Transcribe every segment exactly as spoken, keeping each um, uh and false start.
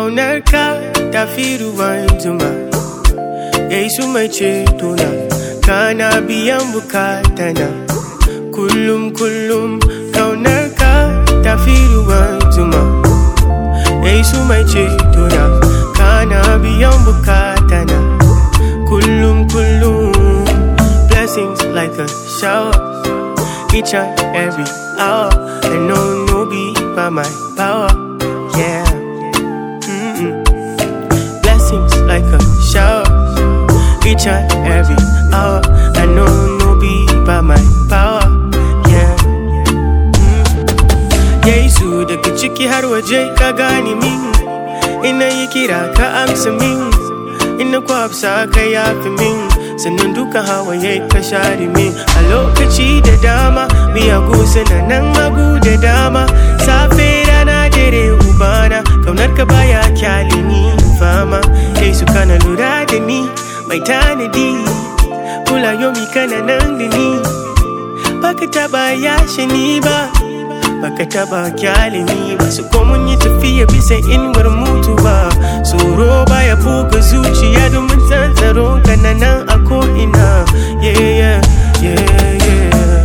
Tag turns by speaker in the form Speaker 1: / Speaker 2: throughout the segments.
Speaker 1: Kaunarka ta fi ruwan zuma, Yesu mai cetona, kana biyan bukatana. Kullum kullum kaunarka ta fi ruwan zuma, Yesu mai cetona, kana biyan bukatana. Kullum kullum, blessings like a shower, each and every hour. I know no be by my power, yeah. Mm-mm. Blessings like a shower, each and every hour. I know no be by my power, yeah. Mm. Yesu daga ciki har waje ka gani min, ina yi kira ka amsa min, ina kwafsa ka yafi min, sannan duka hawaye ka share min. A lokaci da dama miyagu suna nan hagu da dama, safe rana dare ubana, kaunar ka baya kyale ni fama. Yesu kana lura da ni mai tanadi, kula yomi kana nan da ni, baka taba yashe ni ba, baka taba kyale ni ba. Su ko mun yi tafiya bisa inuwar mutuwa, tsoro baya buga zuciya domin tsantsaro kana nan a ko'ina, yeah yeah yeah yeah.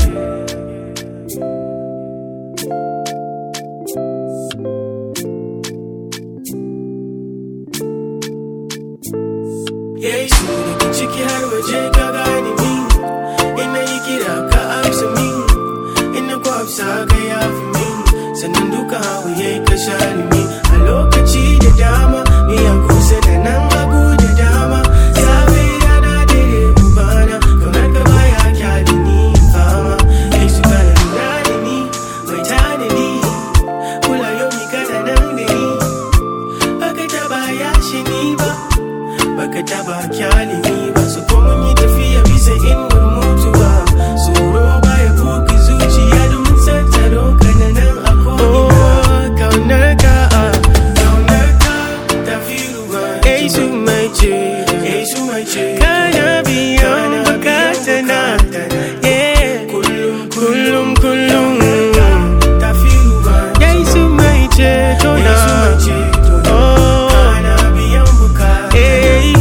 Speaker 1: Yesu daga ciki har waje ka gani min, ina yi kira ka amsa min, ina kwafsa ka yafi min, sannan duka hawaye ka share min. A lokaci da dama miyagu suna nan hagu da dama, safe rana dare ubana, kaunar ka baya kyale ni fama. Yesu kana lura da ni mai tanadi, kula yomi kana nan da ni, baka taba yashe ni ba, baka taba kyale ni ba. Su ko mun yi tafiya bisa inuwar mutuwa, tsoro baya buga zuciya domin tsantsaro kana nan a ko'ina. Kaunarka, kaunarka ta fi ruwan zuma, Yesu mai ce, Yesu mai ce, kana biyan bukatana, yeah. Kullum kullum kullum ta fi ruwan zuma, Yesu mai ce tona, Yesu mai ce tona, kana biyan bukatana.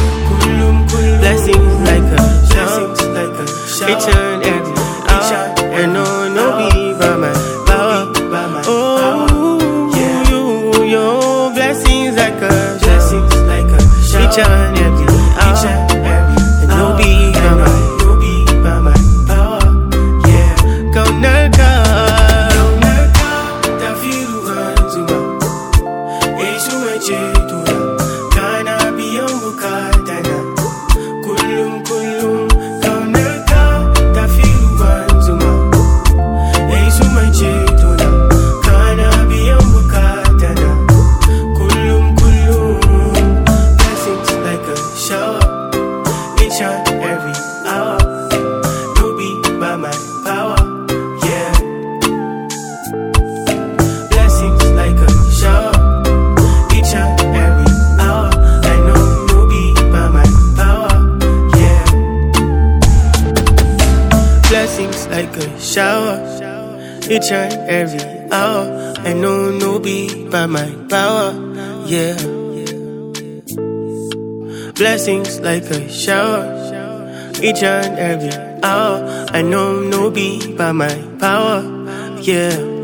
Speaker 1: Blessings like a shower, like a shower, each and every hour. And no, no be by my power, by my oh, yeah. You, your blessings like a blessings like a shower, each and every hour. Each and every and no be by my, no be by my power, yeah. Kaunarka, kaunarka ta fi ruwan zuma, Yesu mai cetona, kana biyan bukatana. Kullum kullum kaunarka ta fi ruwan zuma, Yesu mai cetona, kana biyan bukatana. Kullum kullum, blessings like a shower, each and every hour. No be by my power, yeah. Blessings like a shower, each and every hour. I know no be by my power, yeah. Blessings like a shower, each and every hour. I know no be by my power, yeah. Blessings like a shower, each and every hour. I know no be by my power, yeah.